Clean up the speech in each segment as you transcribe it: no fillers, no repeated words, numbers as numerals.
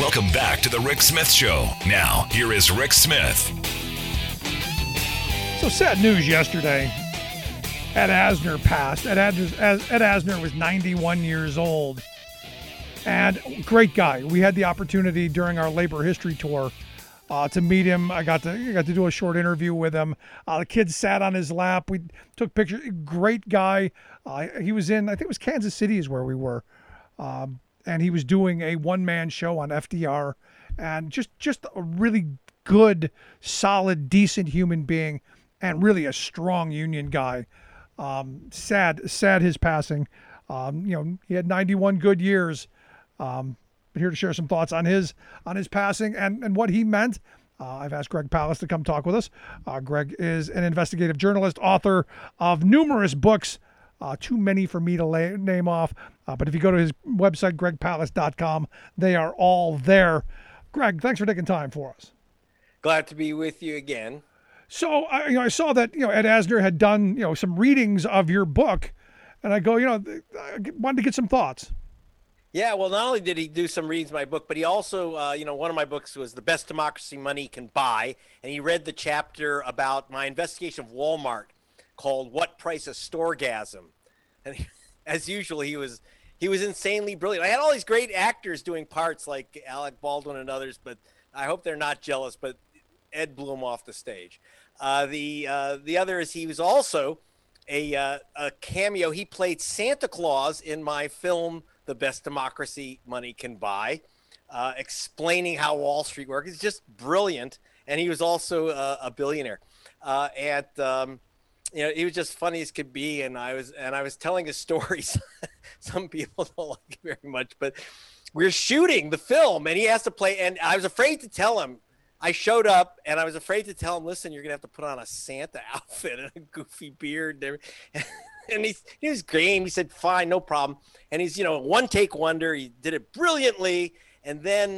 Welcome back to the Rick Smith Show. Now, here is Rick Smith. So sad news yesterday. Ed Asner passed. Ed Asner was 91 years old. And great guy. We had the opportunity during our labor history tour to meet him. I got to do a short interview with him. The kids sat on his lap. We took pictures. Great guy. He was in, I think it was Kansas City is where we were. And he was doing a one-man show on FDR. And just a really good, solid, decent human being. And really a strong union guy. Sad his passing. He had 91 good years. But here to share some thoughts on his passing and what he meant. I've asked Greg Palast to come talk with us. Greg is an investigative journalist, author of numerous books, too many for me to name off. But if you go to his website, gregpalast.com, they are all there. Greg, thanks for taking time for us. Glad to be with you again. So I saw that Ed Asner had done some readings of your book, and I go I wanted to get some thoughts. Yeah, well, not only did he do some readings of my book, but he also one of my books was The Best Democracy Money Can Buy, and he read the chapter about my investigation of Walmart called "What Price a Storegasm," and as usual, he was insanely brilliant. I had all these great actors doing parts like Alec Baldwin and others, but I hope they're not jealous. But Ed blew him off the stage. The other is he was also a cameo. He played Santa Claus in my film, The Best Democracy Money Can Buy, explaining how Wall Street works. It's just brilliant. And he was also a billionaire. He was just funny as could be. And I was telling his stories. Some people don't like it very much, but we're shooting the film and he has to play. And I was afraid to tell him. I showed up and I was afraid to tell him, listen, you're going to have to put on a Santa outfit and a goofy beard. And he was game. He said, fine, no problem. And he's, one take wonder. He did it brilliantly. And then,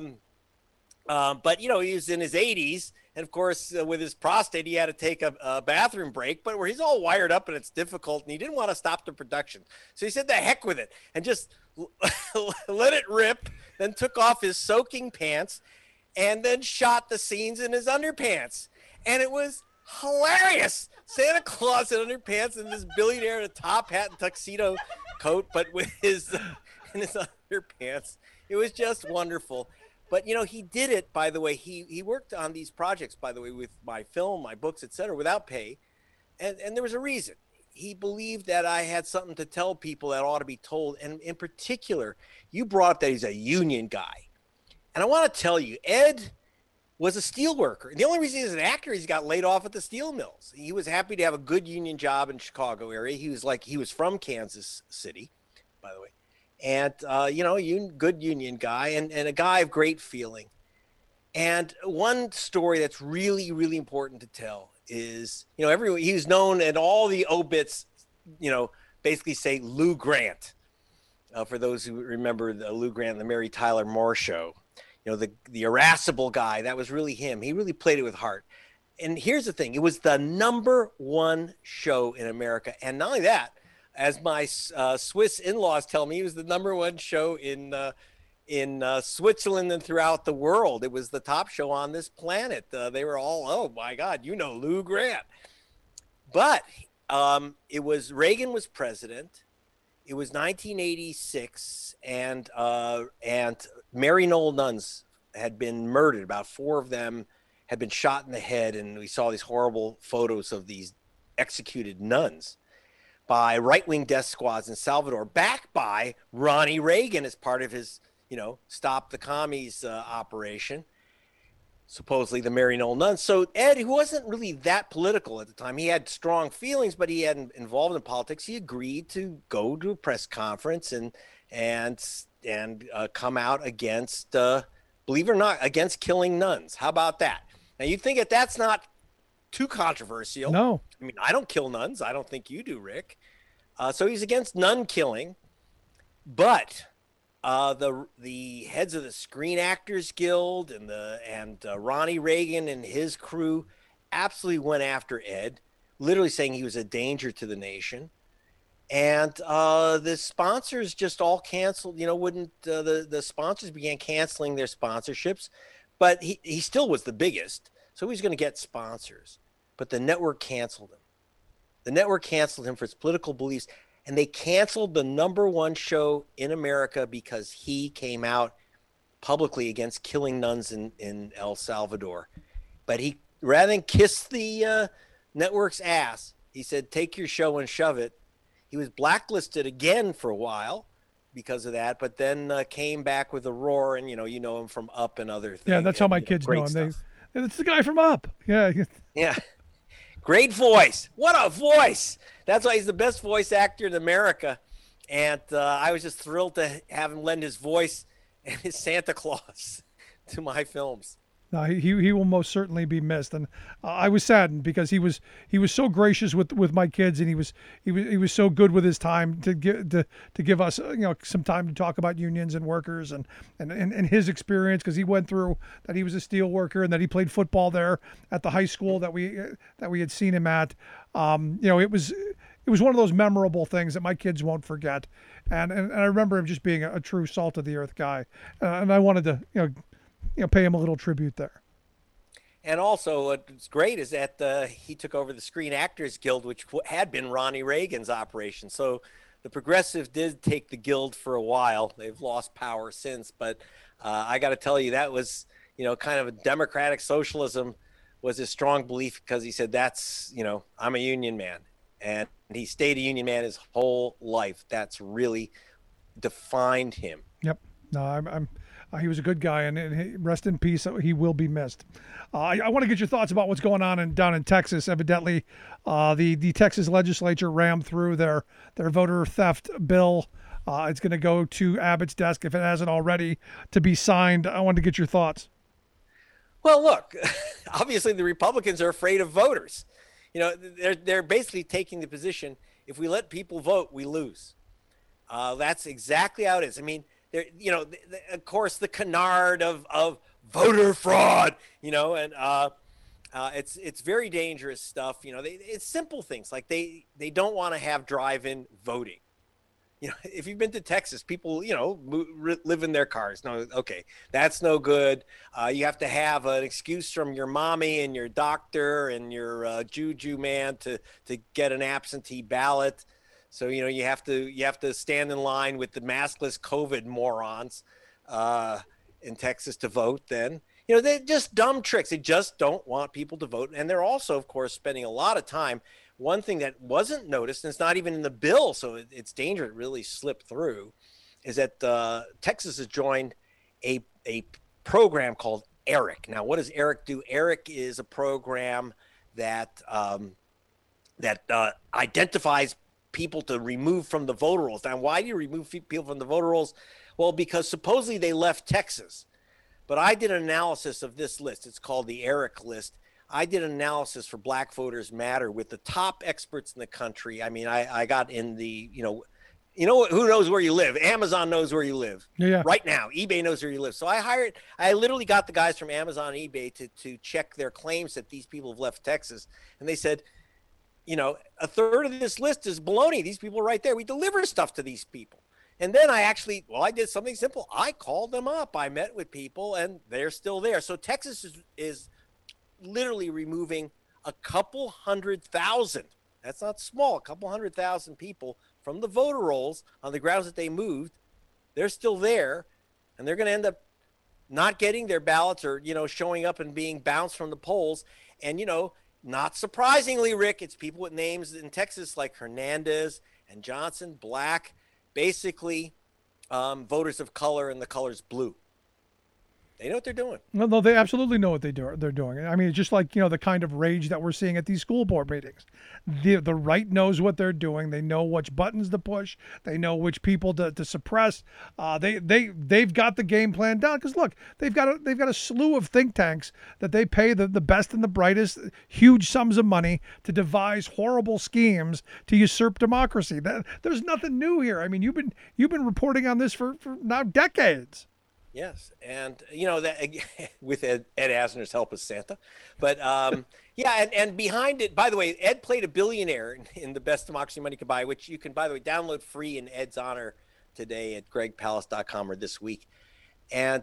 but he was in his 80s. And of course, with his prostate, he had to take a bathroom break, but where he's all wired up and it's difficult. And he didn't want to stop the production. So he said, the heck with it. And just let it rip. Then took off his soaking pants. And then shot the scenes in his underpants. And it was hilarious. Santa Claus in underpants and this billionaire in a top hat and tuxedo coat, but with his underpants. It was just wonderful. But, he did it, by the way. He worked on these projects, by the way, with my film, my books, etc., without pay. And there was a reason. He believed that I had something to tell people that ought to be told. And in particular, you brought up that he's a union guy. And I want to tell you, Ed was a steel worker. The only reason he's an actor is he got laid off at the steel mills. He was happy to have a good union job in Chicago area. He was from Kansas City, by the way. And, good union guy and a guy of great feeling. And one story that's really, really important to tell is, he was known and all the obits, basically say Lou Grant. For those who remember the Lou Grant, the Mary Tyler Moore Show. The irascible guy, that was really him. He really played it with heart. And here's the thing. It was the number one show in America. And not only that, as my Swiss in-laws tell me, it was the number one show in Switzerland and throughout the world. It was the top show on this planet. They were all, oh, my God, Lou Grant. But Reagan was president. It was 1986, and Mary Knoll nuns had been murdered. About 4 of them had been shot in the head, and we saw these horrible photos of these executed nuns by right-wing death squads in Salvador, backed by Ronnie Reagan as part of his, Stop the Commies operation. Supposedly the Mary Knoll nuns. So Ed, who wasn't really that political at the time, he had strong feelings, but he hadn't involved in politics. He agreed to go to a press conference and come out against, believe it or not, against killing nuns. How about that? Now you think that's not too controversial. No. I mean, I don't kill nuns. I don't think you do, Rick. So he's against nun killing, but the heads of the Screen Actors Guild and Ronnie Reagan and his crew absolutely went after Ed, literally saying he was a danger to the nation. And the sponsors just all canceled, wouldn't the sponsors began canceling their sponsorships, but he still was the biggest. So he's going to get sponsors, but the network canceled him. The network canceled him for his political beliefs, and they canceled the #1 show in America because he came out publicly against killing nuns in El Salvador. But he, rather than kiss the network's ass, he said, take your show and shove it. He was blacklisted again for a while because of that, but then came back with a roar, and you know him from Up and other things. Yeah, that's how my kids know him. It's the guy from Up. Yeah. Yeah. Great voice. What a voice. That's why he's the best voice actor in America. And I was just thrilled to have him lend his voice and his Santa Claus to my films. No, he will most certainly be missed, and I was saddened because he was so gracious with my kids, and he was so good with his time to give us some time to talk about unions and workers and his experience, because he went through that. He was a steel worker and that he played football there at the high school that we had seen him at. It was one of those memorable things that my kids won't forget, and I remember him just being a true salt of the earth guy, and I wanted to pay him a little tribute there. And also, what's great is that he took over the Screen Actors Guild, which had been Ronnie Reagan's operation. So the Progressives did take the guild for a while. They've lost power since, but I got to tell you, that was, kind of a democratic socialism was his strong belief, because he said, that's, I'm a union man. And he stayed a union man his whole life. That's really defined him. Yep. No, he was a good guy, and rest in peace. He will be missed. I want to get your thoughts about what's going on down in Texas. Evidently, the Texas legislature rammed through their voter theft bill. It's going to go to Abbott's desk, if it hasn't already, to be signed. I wanted to get your thoughts. Well, look, obviously the Republicans are afraid of voters. They're basically taking the position, if we let people vote, we lose. That's exactly how it is. I mean, of course, the canard of voter fraud, and it's very dangerous stuff. It's simple things like they don't want to have drive-in voting. If you've been to Texas, people, live in their cars. No, okay, that's no good. You have to have an excuse from your mommy and your doctor and your juju man to get an absentee ballot. So, you have to stand in line with the maskless COVID morons in Texas to vote then. They're just dumb tricks. They just don't want people to vote. And they're also, of course, spending a lot of time. One thing that wasn't noticed, and it's not even in the bill, so it's dangerous, it really slipped through, is that Texas has joined a program called ERIC. Now, what does ERIC do? ERIC is a program that identifies people to remove from the voter rolls. Now, why do you remove people from the voter rolls? Well, because supposedly they left Texas. But I did an analysis of this list. It's called the ERIC list. I did an analysis for Black Voters Matter with the top experts in the country. I mean, I got in the, who knows where you live? Amazon knows where you live. Yeah. Right now. eBay knows where you live. So I literally got the guys from Amazon and eBay to check their claims that these people have left Texas. And they said, a third of this list is baloney. These people are right there. We deliver stuff to these people. And then I did something simple. I called them up. I met with people, and they're still there. So Texas is literally removing a couple 100,000. That's not small. A couple 100,000 people from the voter rolls on the grounds that they moved. They're still there, and they're going to end up not getting their ballots or, showing up and being bounced from the polls. And, not surprisingly, Rick, it's people with names in Texas like Hernandez and Johnson, Black, basically voters of color, and the color's blue. They know what they're doing. No, they absolutely know what they're doing. I mean, it's just like, the kind of rage that we're seeing at these school board meetings. The right knows what they're doing. They know which buttons to push. They know which people to suppress. They've got the game plan down, because look, they've got a slew of think tanks that they pay the best and the brightest huge sums of money to devise horrible schemes to usurp democracy. There's nothing new here. I mean, you've been reporting on this for now decades. Yes, and that with Ed Asner's help as Santa, but yeah, and behind it, by the way, Ed played a billionaire in The Best Democracy Money Could Buy, which you can, by the way, download free in Ed's honor today at gregpalast.com or this week, and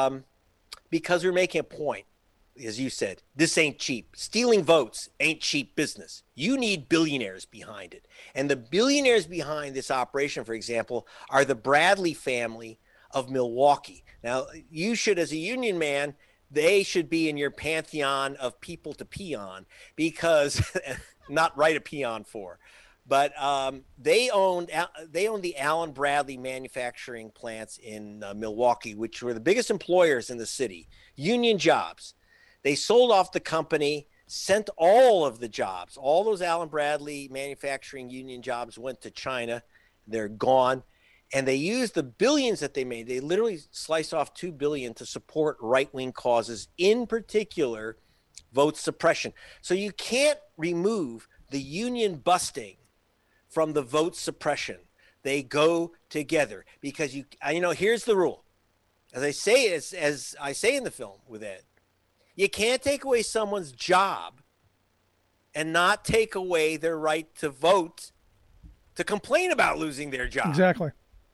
because we're making a point, as you said, this ain't cheap. Stealing votes ain't cheap business. You need billionaires behind it, and the billionaires behind this operation, for example, are the Bradley family of Milwaukee. Now, you should, as a union man, they should be in your pantheon of people to pee on, because not write a peon for, but they owned the Allen Bradley manufacturing plants in Milwaukee, which were the biggest employers in the city, union jobs. They sold off the company, sent all of the jobs, all those Allen Bradley manufacturing union jobs went to China. They're gone. And they used the billions that they made. They literally sliced off $2 billion to support right-wing causes, in particular, vote suppression. So you can't remove the union busting from the vote suppression. They go together, because here's the rule. As I say in the film with Ed, you can't take away someone's job and not take away their right to vote, to complain about losing their job. Exactly.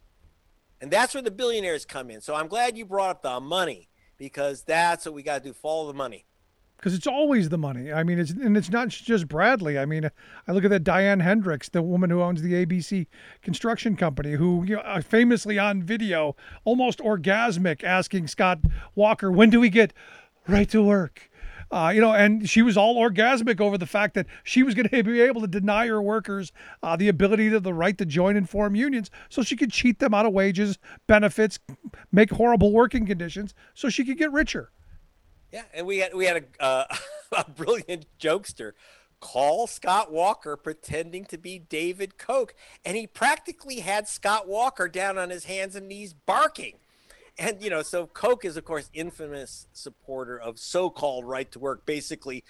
And that's where the billionaires come in. So I'm glad you brought up the money, because that's what we got to do, follow the money. Because it's always the money. I mean, it's not just Bradley. I mean, I look at that Diane Hendricks, the woman who owns the ABC construction company, who famously on video, almost orgasmic, asking Scott Walker, when do we get right to work? And she was all orgasmic over the fact that she was going to be able to deny her workers the ability to the right to join and form unions, so she could cheat them out of wages, benefits, make horrible working conditions, so she could get richer. Yeah, and we had a brilliant jokester call Scott Walker pretending to be David Koch, and he practically had Scott Walker down on his hands and knees barking. And, so Koch is, of course, infamous supporter of so-called right to work, basically,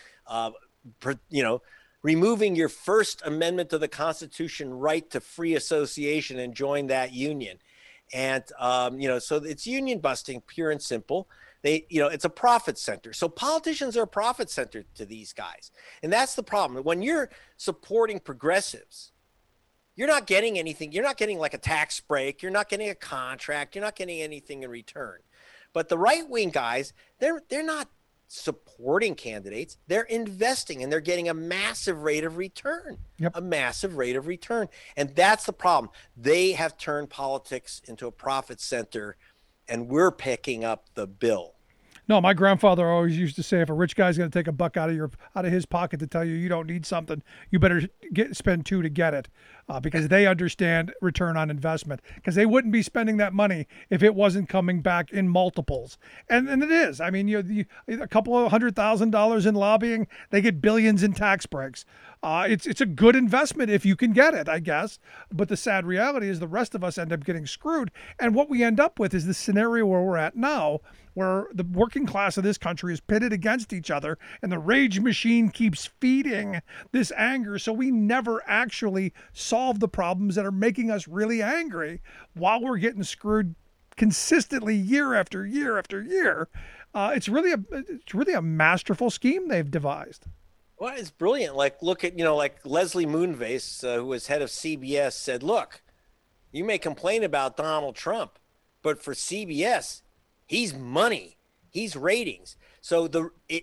removing your First Amendment to the Constitution right to free association and join that union. And, so it's union busting, pure and simple. It's a profit center. So politicians are a profit center to these guys. And that's the problem. When you're supporting progressives, you're not getting anything. You're not getting like a tax break. You're not getting a contract. You're not getting anything in return. But the right-wing guys, they're not supporting candidates. They're investing, and they're getting a massive rate of return. Yep. A massive rate of return. And that's the problem. They have turned politics into a profit center, and we're picking up the bill. No, my grandfather always used to say, if a rich guy's going to take a buck out of his pocket to tell you don't need something, you better spend two to get it, because they understand return on investment, because they wouldn't be spending that money if it wasn't coming back in multiples. And it is. I mean, a couple of $100,000 in lobbying, they get billions in tax breaks. It's a good investment if you can get it, I guess. But the sad reality is the rest of us end up getting screwed. And what we end up with is the scenario where we're at now, where the working class of this country is pitted against each other, and the rage machine keeps feeding this anger, so we never actually solve the problems that are making us really angry, while we're getting screwed consistently year after year after year. It's really a masterful scheme they've devised. Well, it's brilliant. Like, look at, like Leslie Moonves, who was head of CBS, said, look, you may complain about Donald Trump, but for CBS, he's money, he's ratings. So it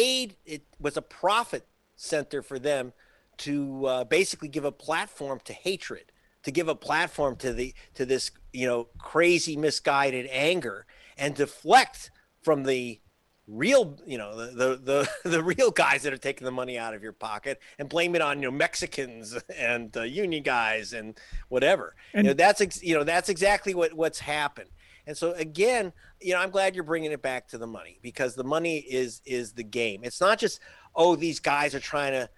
was a profit center for them to basically give a platform to hatred, to give a platform to this crazy, misguided anger, and deflect from the real, the real guys that are taking the money out of your pocket, and blame it on Mexicans and union guys and whatever. And that's exactly what's happened. And so again, I'm glad you're bringing it back to the money, because the money is the game. It's not just, these guys are trying to,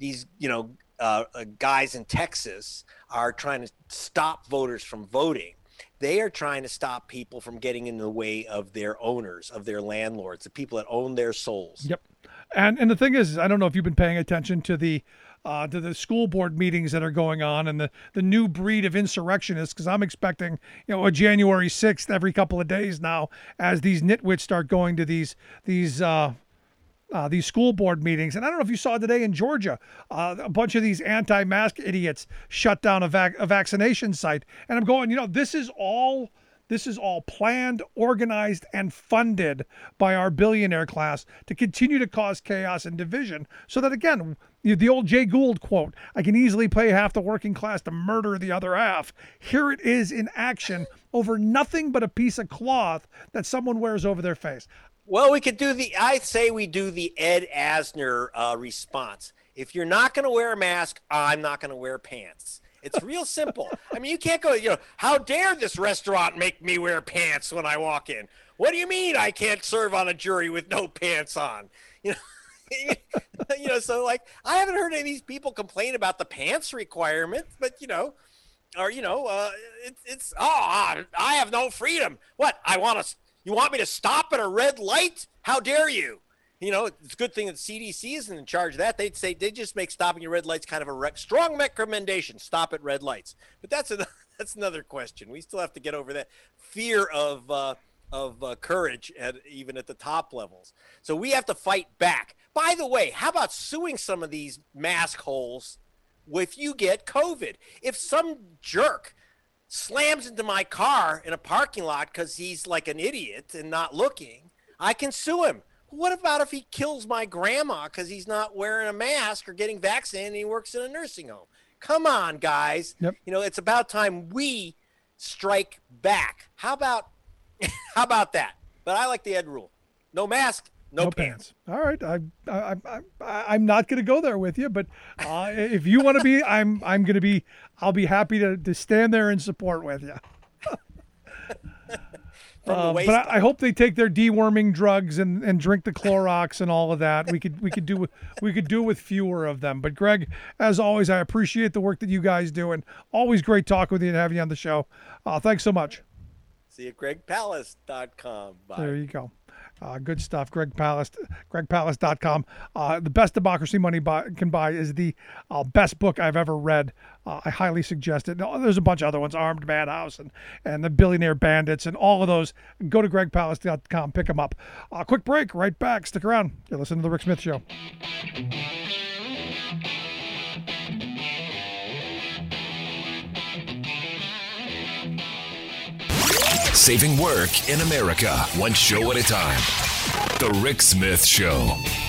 guys in Texas are trying to stop voters from voting. They are trying to stop people from getting in the way of their owners, of their landlords, the people that own their souls. Yep. And the thing is, I don't know if you've been paying attention to the to the school board meetings that are going on and the new breed of insurrectionists, because I'm expecting, a January 6th every couple of days now as these nitwits start going to these school board meetings. And I don't know if you saw today in Georgia, a bunch of these anti-mask idiots shut down a vaccination site. And I'm going, this is all planned, organized, and funded by our billionaire class to continue to cause chaos and division so that, again, the old Jay Gould quote, I can easily pay half the working class to murder the other half. Here it is in action over nothing but a piece of cloth that someone wears over their face. Well, I say we do the Ed Asner response. If you're not going to wear a mask, I'm not going to wear pants. It's real simple. I mean, you can't go, how dare this restaurant make me wear pants when I walk in? What do you mean I can't serve on a jury with no pants on? So like, I haven't heard any of these people complain about the pants requirement, but I have no freedom. What? You want me to stop at a red light? How dare you? It's a good thing that CDC isn't in charge of that. They'd just make stopping at red lights kind of a strong recommendation. Stop at red lights. But that's another question. We still have to get over that fear of courage even at the top levels. So we have to fight back. By the way, how about suing some of these mask holes if you get COVID? If some jerk slams into my car in a parking lot because he's like an idiot and not looking, I can sue him. What about if he kills my grandma because he's not wearing a mask or getting vaccinated and he works in a nursing home? Come on, guys. Yep. It's about time we strike back. How about that? But I like the Ed rule. No mask, no pants. All right. I'm not going to go there with you, but if you want to be, I'll be happy to stand there and support with you. But I hope they take their deworming drugs and drink the Clorox and all of that. We could do with fewer of them. But Greg, as always, I appreciate the work that you guys do, and always great talking with you and having you on the show. Thanks so much. See you at gregpalast.com. Bye. There you go. Good stuff. gregpalast.com. The best democracy money can buy is the best book I've ever read. I highly suggest it. There's a bunch of other ones, Armed Madhouse and the Billionaire Bandits and all of those. Go to gregpalast.com, pick them up. Quick break, right back. Stick around. You're listening to The Rick Smith Show. Saving work in America, one show at a time. The Rick Smith Show.